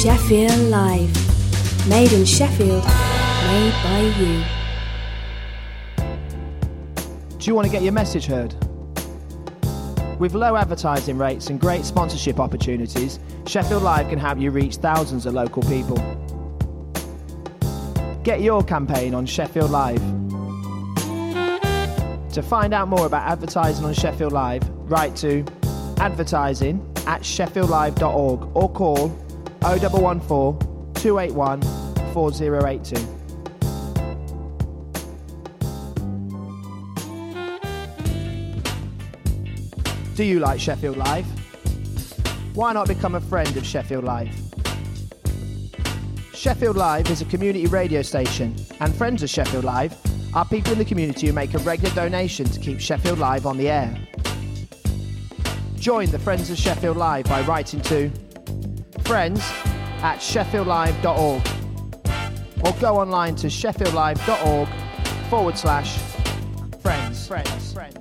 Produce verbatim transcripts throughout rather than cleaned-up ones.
Sheffield Live. Made in Sheffield, made by you. Do you want to get your message heard? With low advertising rates and great sponsorship opportunities, Sheffield Live can help you reach thousands of local people. Get your campaign on Sheffield Live. To find out more about advertising on Sheffield Live, write to advertising at sheffield live dot org or call oh one one four, two eight one, four oh eight two. Do you like Sheffield Live? Why not become a friend of Sheffield Live? Sheffield Live is a community radio station, and friends of Sheffield Live are people in the community who make a regular donation to keep Sheffield Live on the air. Join the Friends of Sheffield Live by writing to friends at sheffield live dot org or go online to sheffield live dot org forward slash friends. Friends. Friends.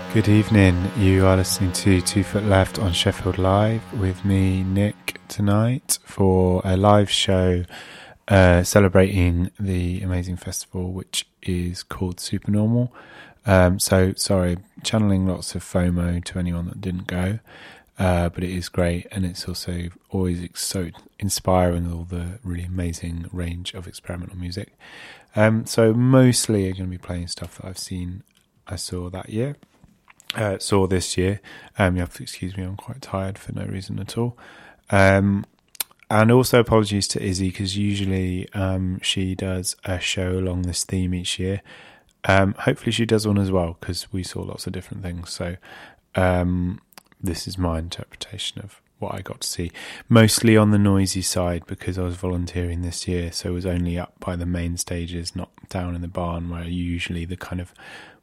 Good evening. You are listening to Two Foot Left on Sheffield Live with me, Nick, tonight for a live show uh, celebrating the amazing festival, which is called Supernormal. Um, so, sorry, channeling lots of FOMO to anyone that didn't go, uh, but it is great, and it's also always so inspiring with all the really amazing range of experimental music. Um, so, mostly I'm going to be playing stuff that I've seen, I saw that year. Uh, saw this year. Um, you have to excuse me, I'm quite tired for no reason at all. Um, and also apologies to Izzy, because usually um, she does a show along this theme each year. Um, hopefully she does one as well, because we saw lots of different things. So um, this is my interpretation of what I got to see. Mostly on the noisy side, because I was volunteering this year, so it was only up by the main stages, not down in the barn where usually the kind of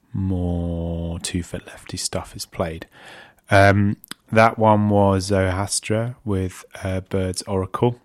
more two-foot lefty stuff is played. Um, that one was Zoroastra with uh, Bird's Oracle.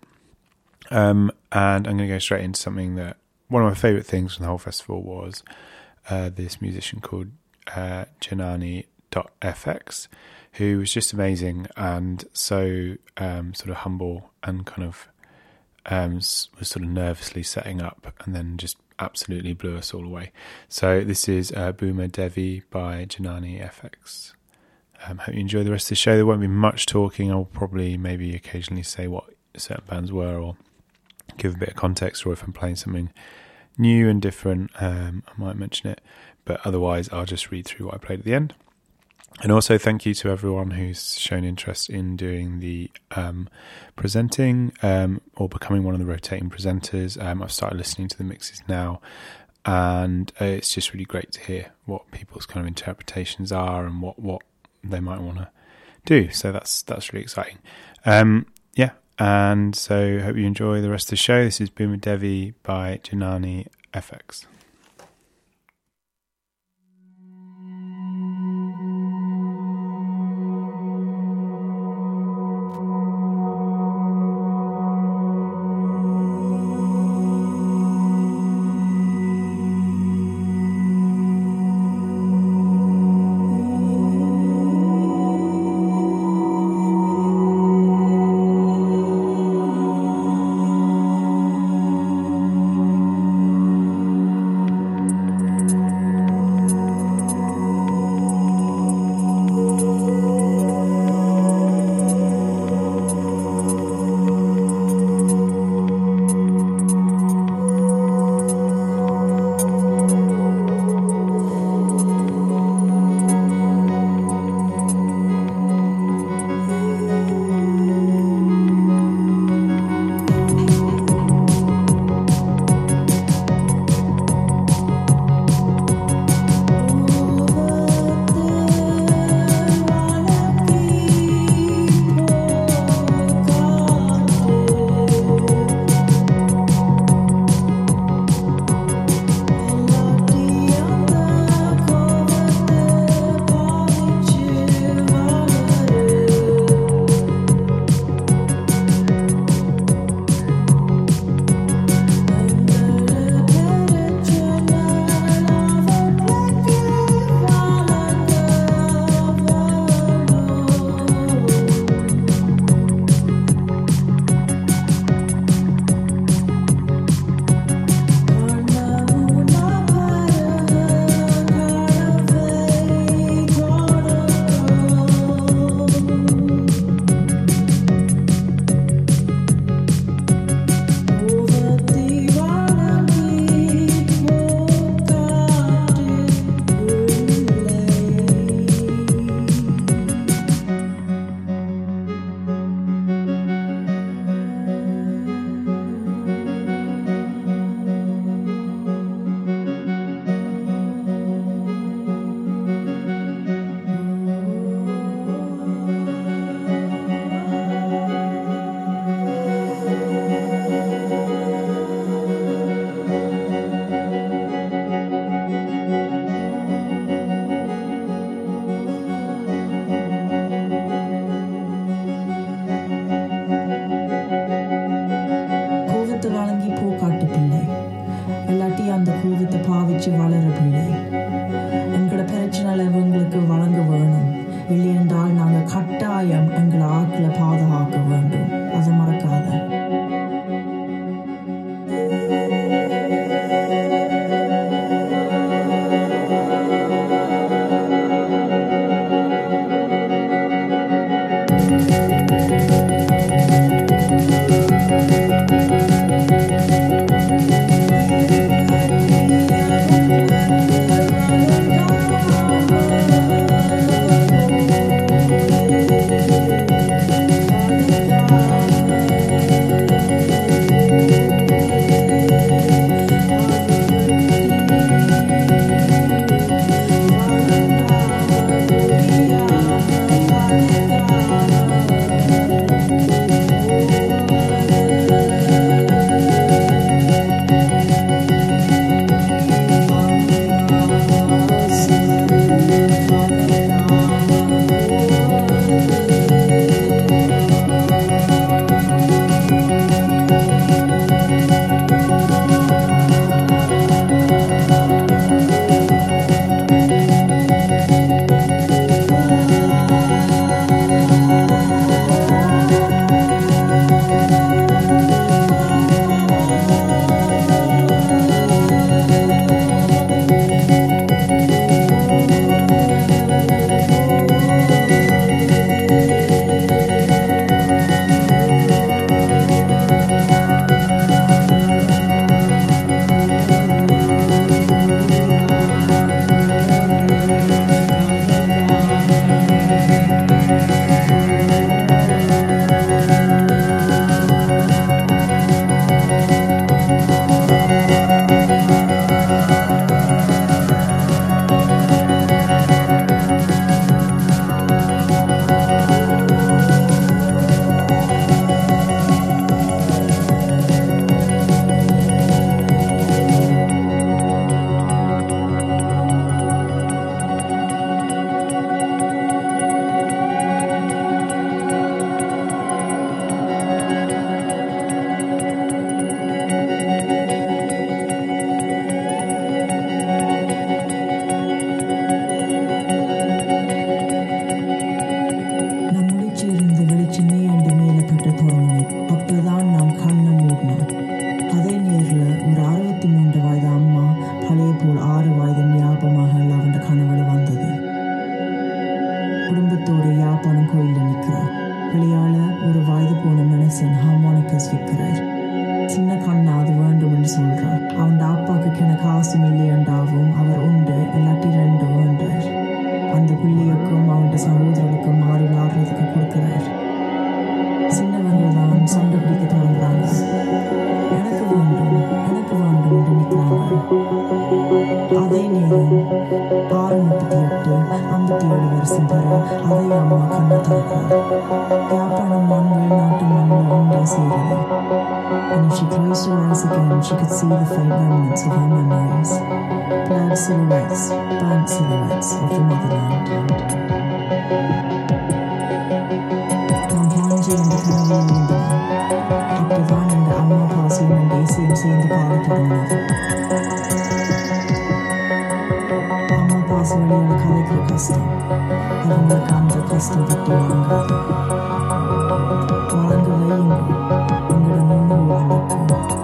Um, and I'm going to go straight into something that one of my favourite things from the whole festival was uh, this musician called uh, Janani dot f x, who was just amazing and so um, sort of humble and kind of um, was sort of nervously setting up and then just absolutely blew us all away. So this is uh, Boomer Devi by Janani F X. Um, hope you enjoy the rest of the show. There won't be much talking. I'll probably maybe occasionally say what certain bands were or give a bit of context, or if I'm playing something new and different, um, I might mention it. But otherwise, I'll just read through what I played at the end. And also thank you to everyone who's shown interest in doing the um, presenting um, or becoming one of the rotating presenters. Um, I've started listening to the mixes now, and uh, it's just really great to hear what people's kind of interpretations are and what, what they might want to do. So that's that's really exciting. Um, yeah, and so hope you enjoy the rest of the show. This is Boomer Devi by Janani F X. വരസിദ്ധരെ അതേ അമ്മ കണ്ണു തുറക്കുക. യാപ്പണം മൺവെള്ളാട്ട് മൺവെള്ളം സീരത്. And if she closed her eyes again, she could see the faint remnants of her memories. Blurred silhouettes, burnt silhouettes of the motherland. Kampanjiന്റെ കനവുകളുണ്ടാകും. അപ്രധാനന്റെ അമ്മ ഭാസിയും ദേശീയം ചെയ്യുന്ന പാടപ്പെടുന്നത്. അമ്മ ഭാസ വഴിയുള്ള കഥയ്ക്ക് കഷ്ടം. അവങ്ങൾ കാന്ത കഷ്ടം പറ്റി വാങ്ങാതെ. വാങ്ങ വയ്യുമ്പോൾ നിങ്ങളുടെ മുന്നിൽ വളർക്കും.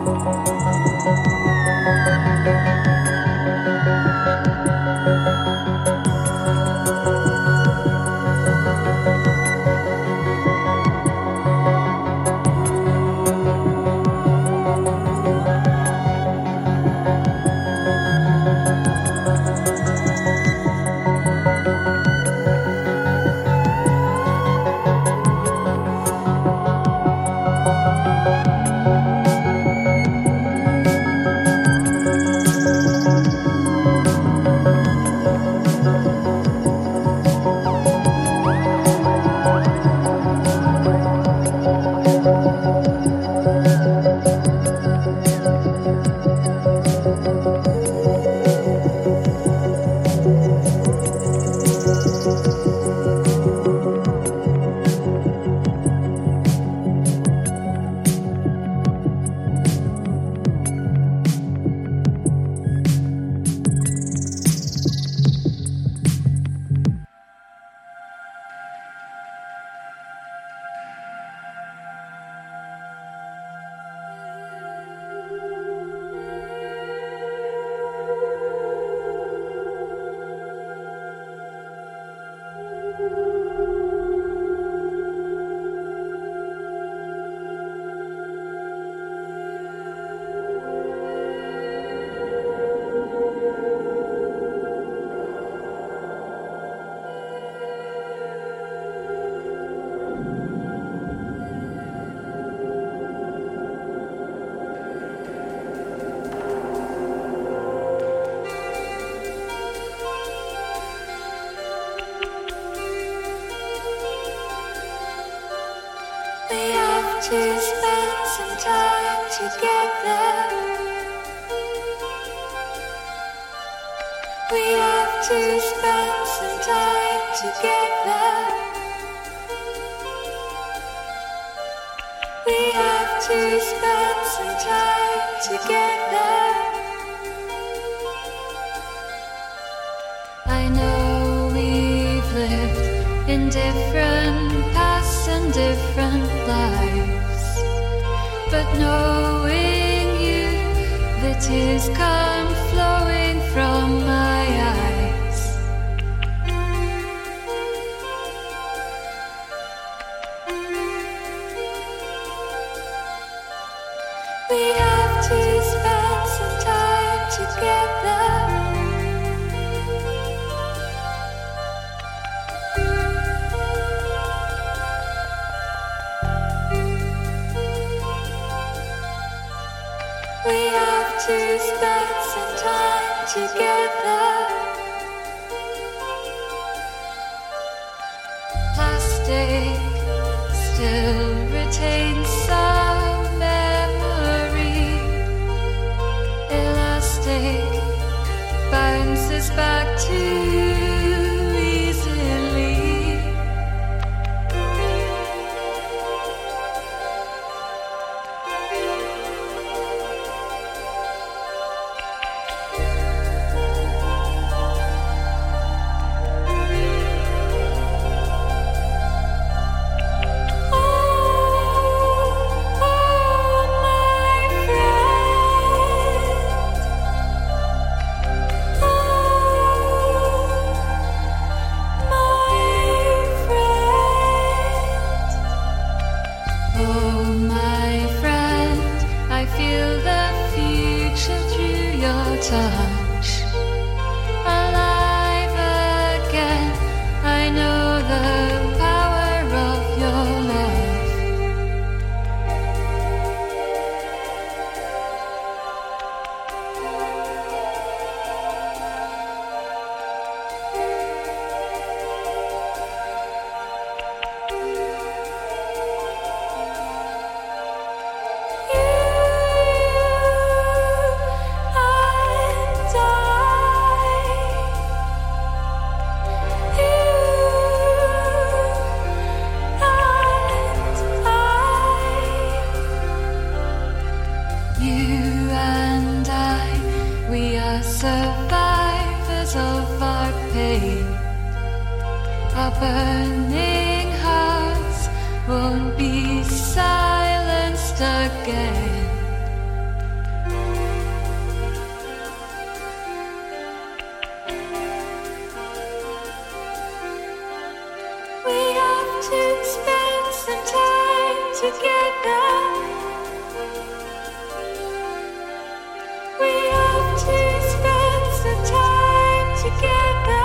To spend some time together. We have to spend some time together. We have to spend some time together. I know we've lived in different paths and different lives, but knowing you, the tears come flowing from my eyes. We have to spend some time together. We have to spend some time together. Plastic still retains some memory. Elastic bounces back too easily. fade. Our burning hearts won't be silenced again. We have to spend some time together. We have to spend some time together.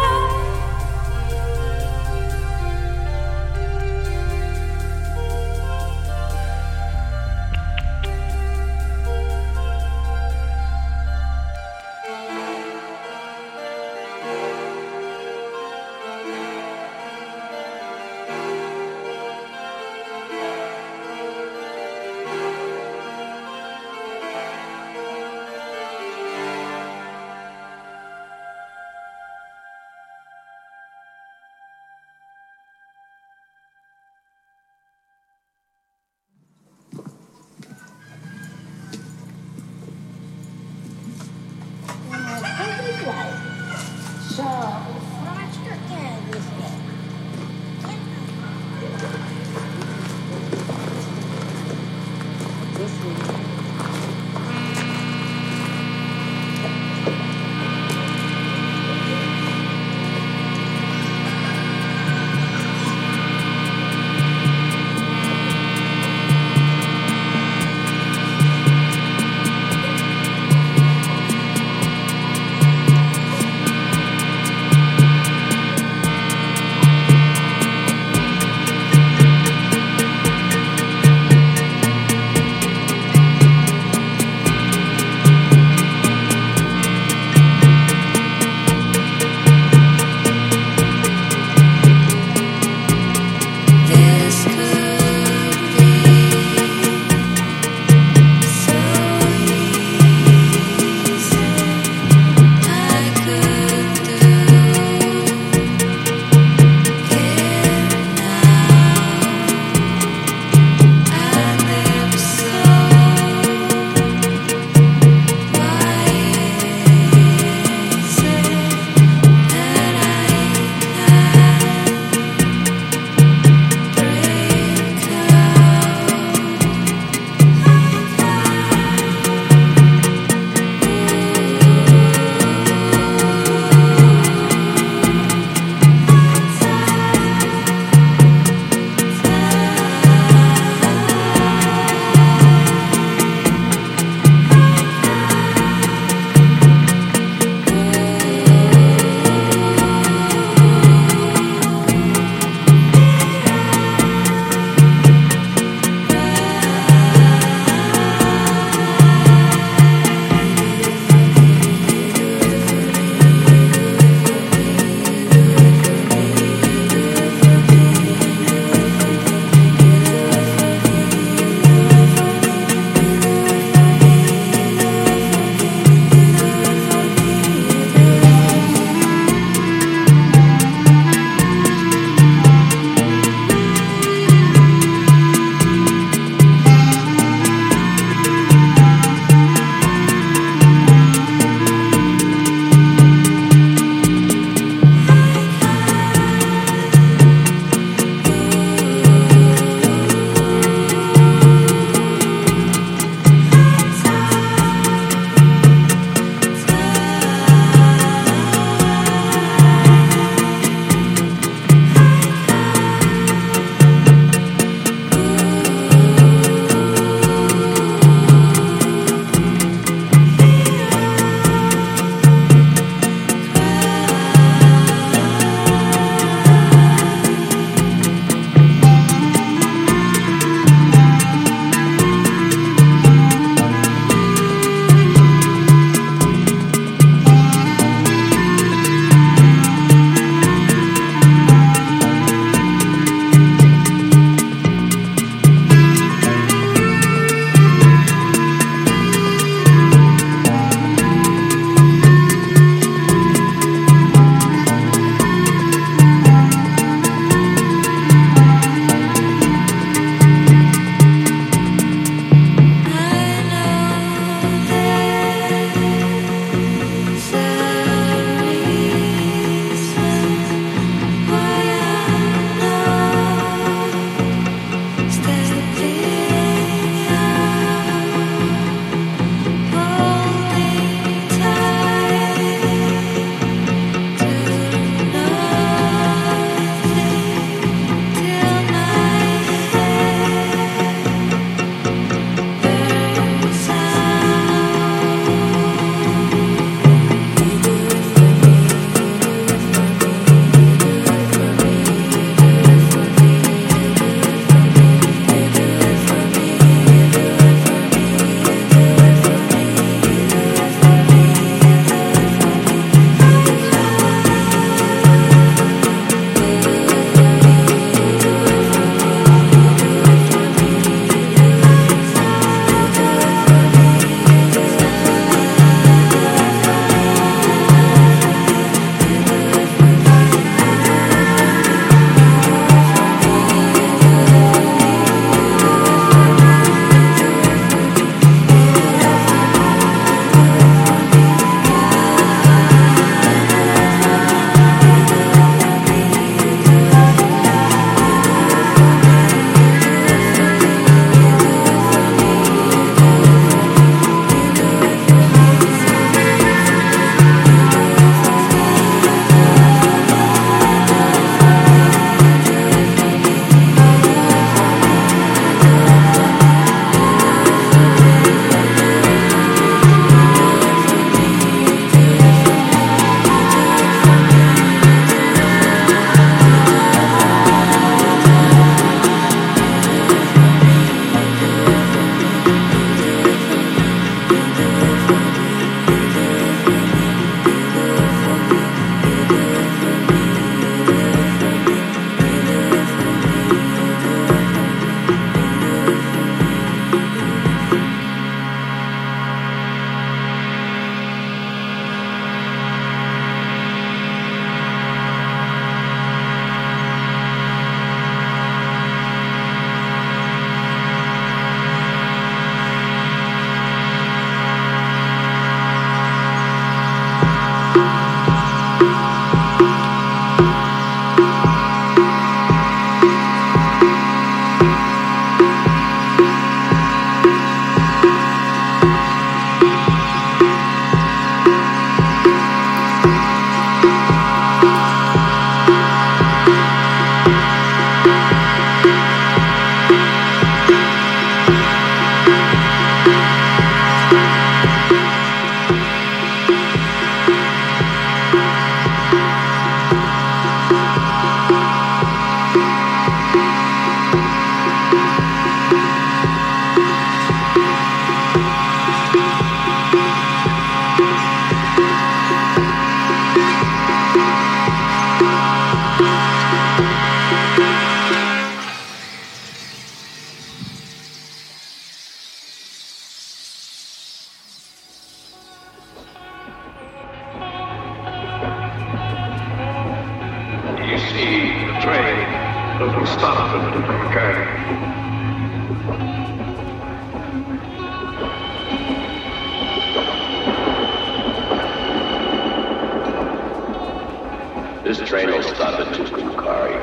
This train will stop at Tucumcari.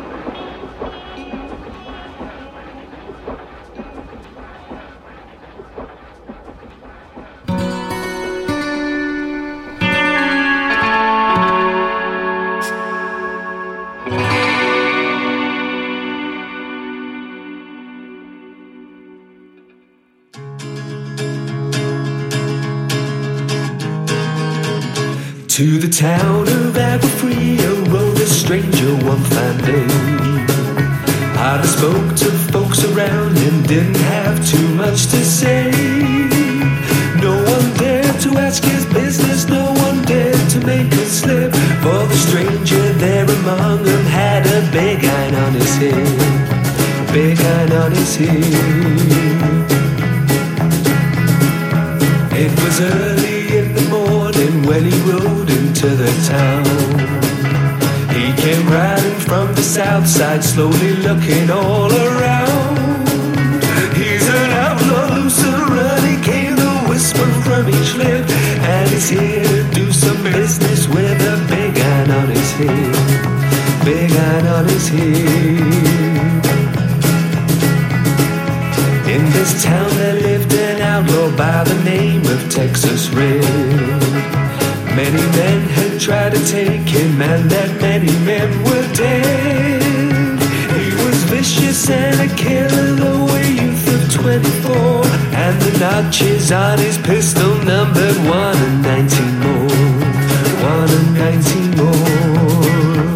To the town of Agua rode a stranger one fine day. I spoke to folks around and didn't have too much to say. No one dared to ask his business, no one dared to make a slip, for the stranger there among them had a big iron on his head, big iron on his head. It was early in the morning when he rode into the town. He came riding from the south side, slowly looking all around. He's an outlaw, loose and running, came the whisper from each lip, and he's here to do some business with a big iron on his head, big iron on his head. In this town there lived an outlaw by the name of Texas Red. Many men had tried to take him, and that many men were dead. He was vicious and a killer, though a youth of twenty-four, and the notches on his pistol numbered one and nineteen more, one and nineteen more.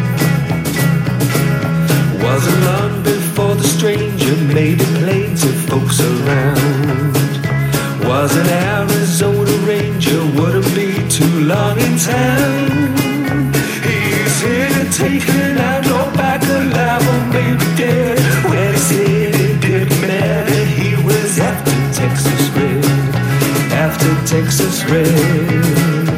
Wasn't long before the stranger made it plain to folks around. Was an Arizona Ranger, wouldn't be too long in town. He's here to take an outlaw back alive or maybe dead. When he said it didn't matter, he was after Texas Red, after Texas Red.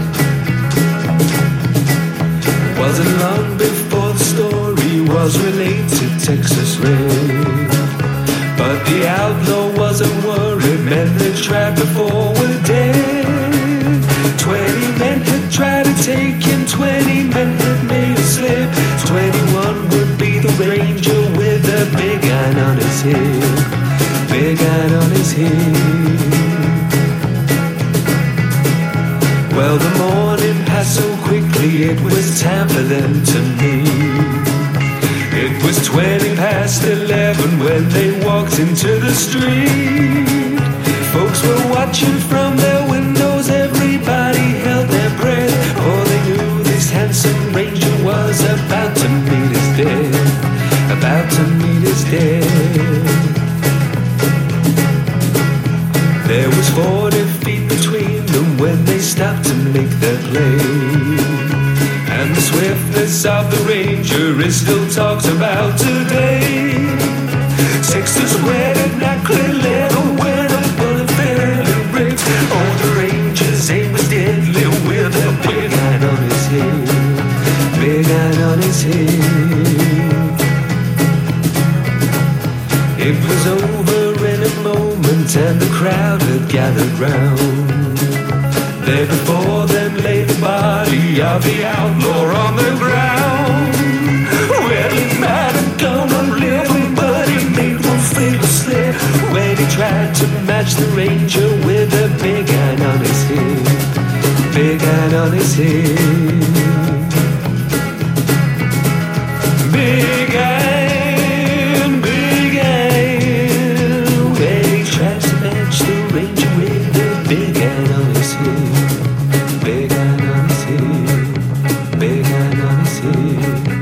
Wasn't long before the story was relayed to Texas Red, but the outlaw wasn't worried. Men that tried before were dead. Twenty men had tried to take him, twenty men had made a slip. Twenty-one would be the Ranger with a big iron on his head, big iron on his head. Well, the morning passed so quickly, it was time for them to meet. It was twenty past eleven when they walked into the street. Folks were watching from their windows, everybody held their breath, for they knew this handsome Ranger was about to meet his death, about to meet his death. There was forty feet between them when they stopped to make their play. And the swiftness of the Ranger is still talked about today. Texas Red and not clear leather, when a bullet barely breaks. Oh, the Ranger's aim was deadly with a big iron on his head, big iron on his head. It was over in a moment and the crowd had gathered round. There before them lay the body of the outlaw on the ground. Well, he might have gone on living, but he made one fatal slip when he tried to match the Ranger with a big iron on his head, big iron on his head. Big iron, big iron, when he tried to match the Ranger with a big iron on his head. Big iron on his head, big iron on city.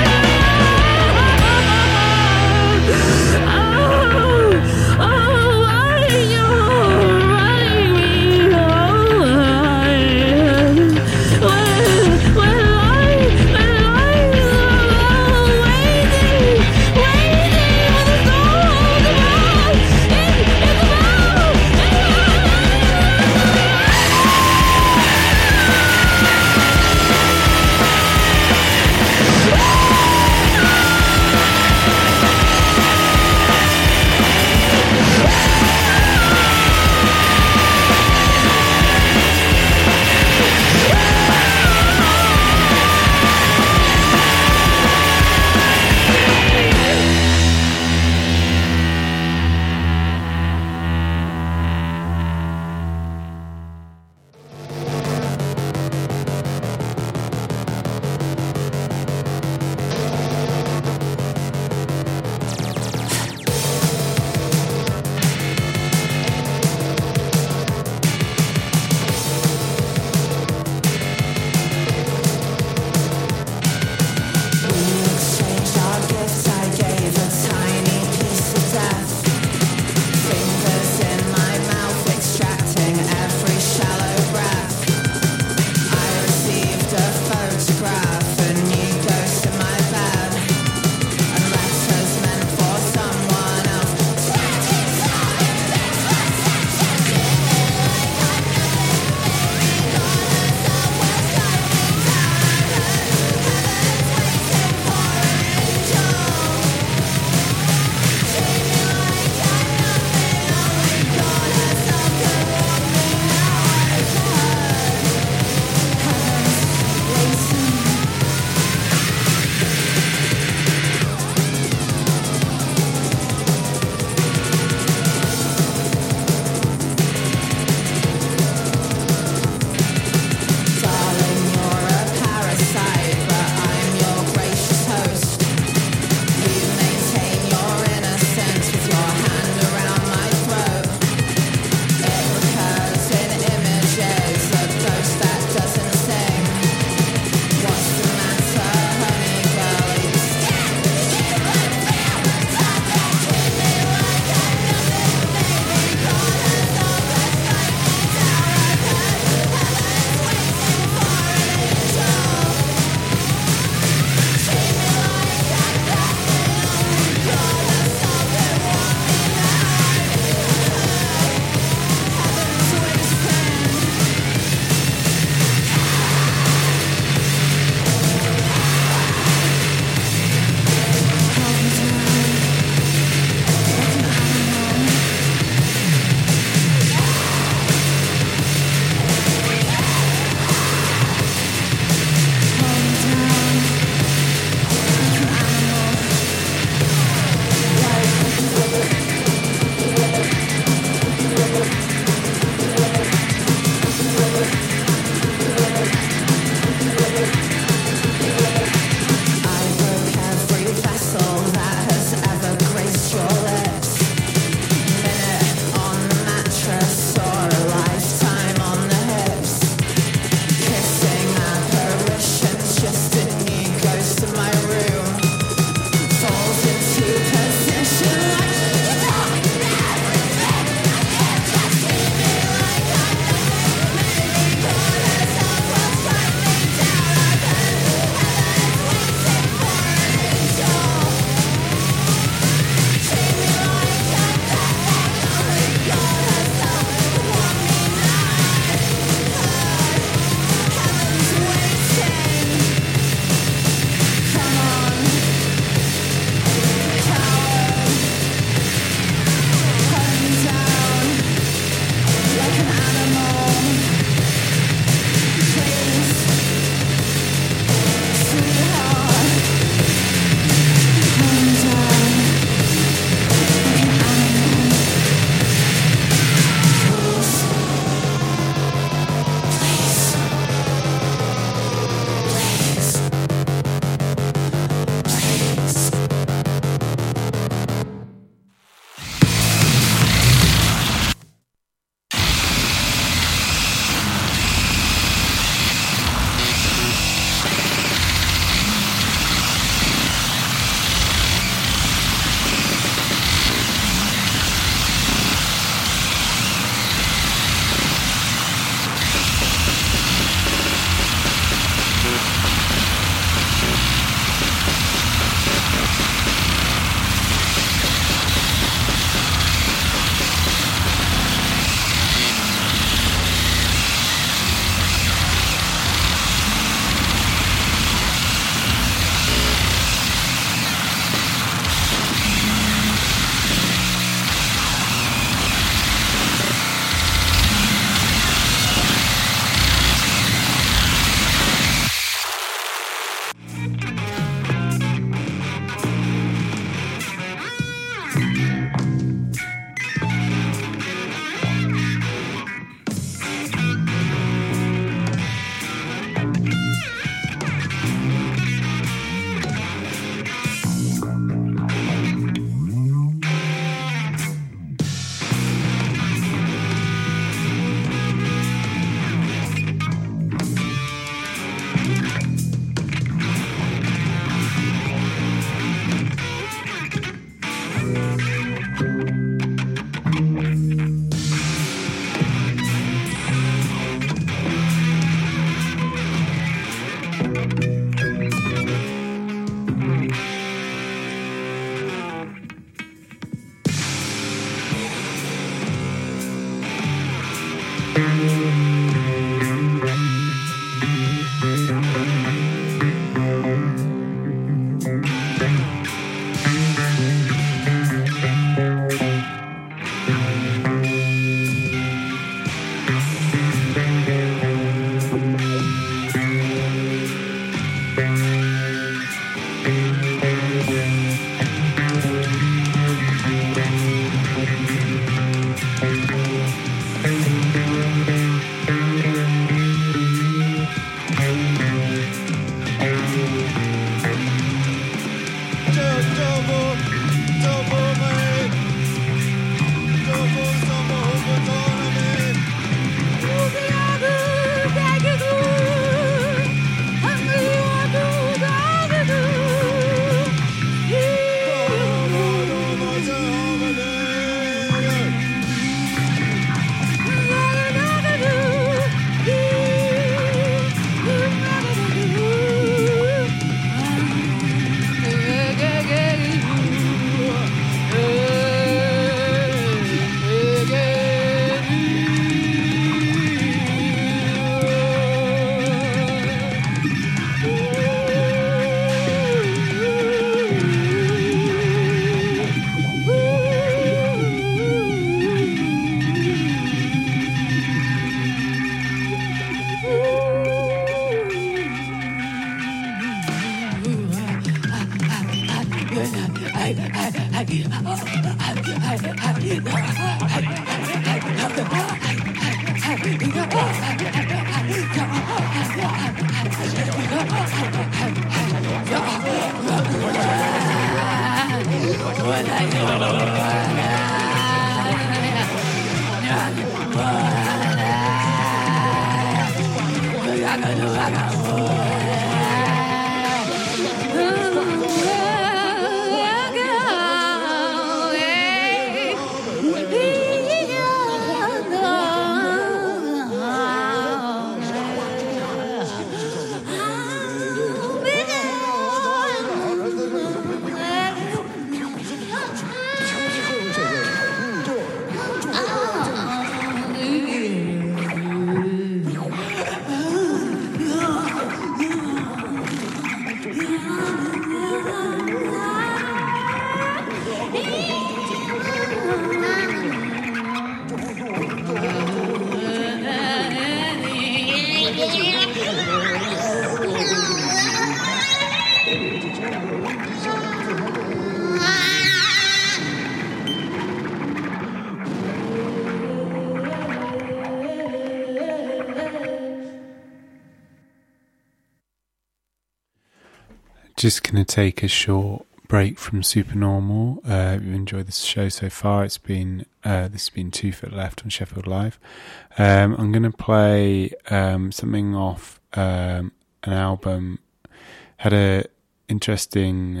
Just going to take a short break from Supernormal. Uh, if you've enjoyed this show so far, it's been uh, this has been Two Foot Left on Sheffield Live. Um, I'm going to play um, something off um, an album. Had a interesting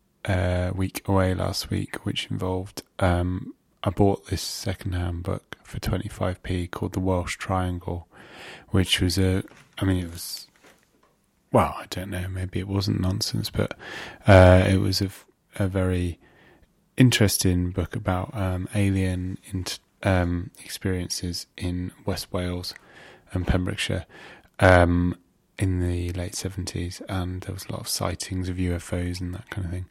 uh, week away last week, which involved um, I bought this second-hand book for twenty-five p called The Welsh Triangle, which was a, I mean, it was. Well, I don't know, maybe it wasn't nonsense, but uh, it was a, a very interesting book about um, alien int- um, experiences in West Wales and Pembrokeshire um, in the late seventies, and there was a lot of sightings of U F Os and that kind of thing.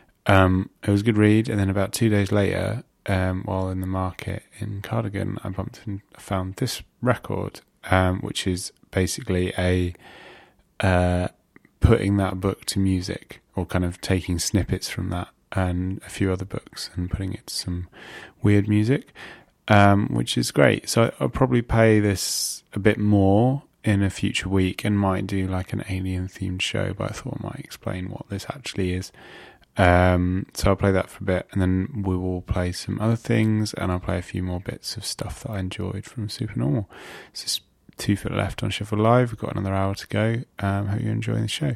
Um, it was a good read, and then about two days later, um, while in the market in Cardigan, I bumped and found this record, um, which is basically a... Uh, putting that book to music, or kind of taking snippets from that and a few other books and putting it to some weird music, um, which is great. So I'll probably play this a bit more in a future week and might do like an alien themed show, but I thought I might explain what this actually is. Um, so I'll play that for a bit, and then we will play some other things, and I'll play a few more bits of stuff that I enjoyed from Supernormal. So it's Two Foot Left on Sheffield Live. We've got another hour to go. Um, hope you're enjoying the show.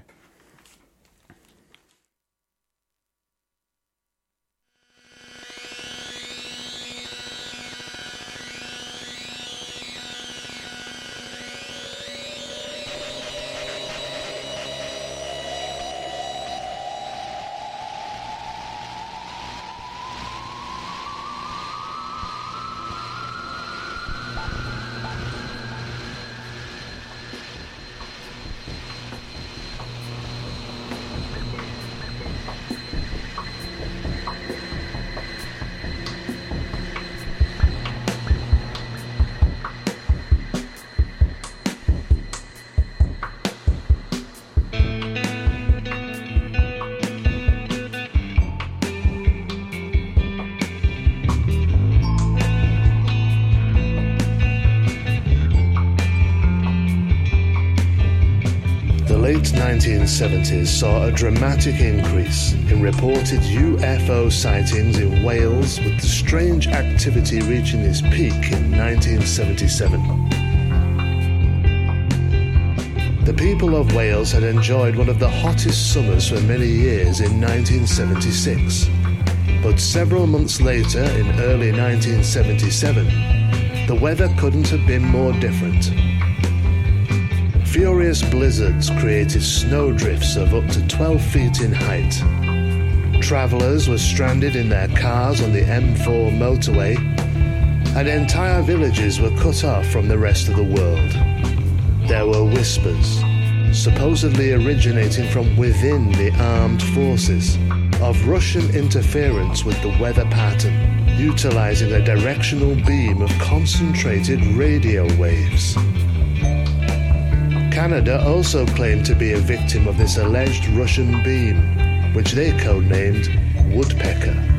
late nineteen seventies saw a dramatic increase in reported U F O sightings in Wales, with the strange activity reaching its peak in nineteen seventy-seven. The people of Wales had enjoyed one of the hottest summers for many years in nineteen seventy-six. But several months later, in early nineteen seventy-seven, the weather couldn't have been more different. Furious blizzards created snowdrifts of up to twelve feet in height. Travellers were stranded in their cars on the M four motorway, and entire villages were cut off from the rest of the world. There were whispers, supposedly originating from within the armed forces, of Russian interference with the weather pattern, utilizing a directional beam of concentrated radio waves. Canada also claimed to be a victim of this alleged Russian beam, which they codenamed Woodpecker.